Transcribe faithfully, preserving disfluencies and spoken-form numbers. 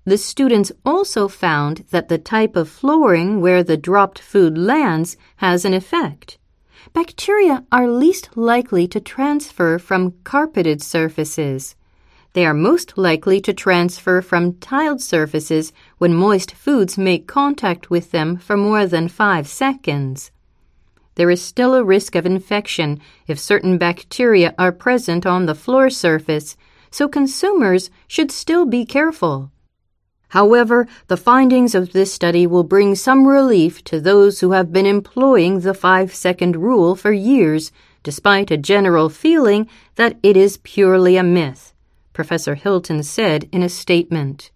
The students also found that the type of flooring where the dropped food lands has an effect. Bacteria are least likely to transfer from carpeted surfaces. They are most likely to transfer from tiled surfaces when moist foods make contact with them for more than five seconds. There is still a risk of infection if certain bacteria are present on the floor surface, so consumers should still be careful. However, the findings of this study will bring some relief to those who have been employing the five-second rule for years, despite a general feeling that it is purely a myth, Professor Hilton said in a statement.